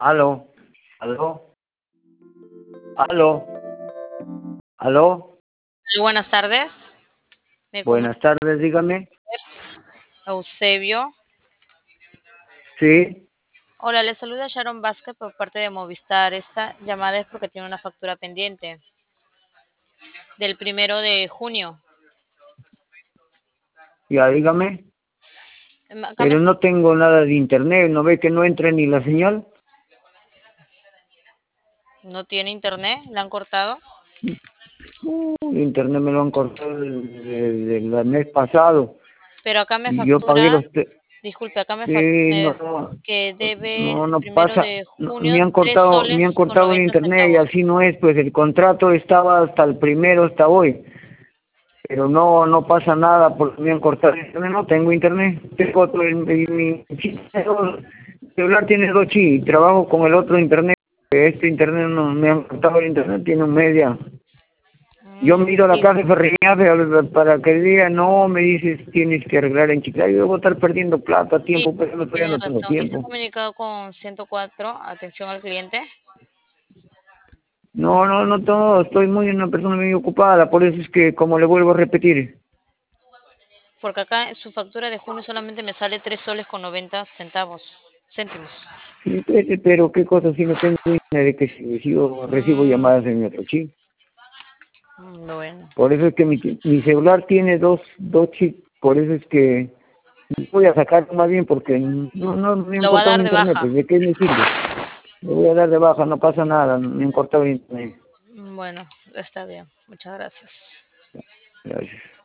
Aló, aló, aló, aló. Muy buenas tardes. Me comunico Buenas tardes, dígame. Eusebio. Sí, Hola, le saluda Sharon Vázquez por parte de Movistar. Esta llamada es porque tiene una factura pendiente del 1 de junio. ya dígame. Acá me Pero no tengo nada de internet, ¿no ve que no entra ni la señal? no tiene internet, la han cortado. El internet me lo han cortado del mes pasado. Pero acá me Y yo pagué factura, los... disculpe, acá me no, que debe no, el no primero pasa. de No, junio tres me soles han con cortado el 90 internet y centavos. así no es, pues el contrato estaba hasta el primero, hasta hoy. Pero no pasa nada porque me han cortado el internet, no tengo internet. Tengo otro, mi celular tiene dos chips, trabajo con el otro internet. Este internet no me han cortado el internet, tiene un media. Yo miro la Sí, casa de Ferreñafe para que diga, no, me dices, tienes que arreglar en Chiclayo, yo voy a estar perdiendo plata, sí, tiempo, pero todavía tiene no tengo razón. ¿Y se ha tiempo. comunicado con 104, atención al cliente? No, estoy muy una persona muy ocupada, por eso es que, como le vuelvo a repetir, Porque acá en su factura de junio solamente me sale 3 soles con 90 centavos, céntimos. sí, pero qué cosa si no tengo internet, de que si recibo Mm, llamadas en mi otro chip. bueno. Por eso es que mi celular tiene dos chips, por eso es que voy a sacar más bien porque no me han Lo va a cortado dar mi de internet, baja. pues ¿de qué me sirve? Le voy a dar de baja, no pasa nada, me han cortado el internet. Bueno, está bien. Muchas gracias. Gracias.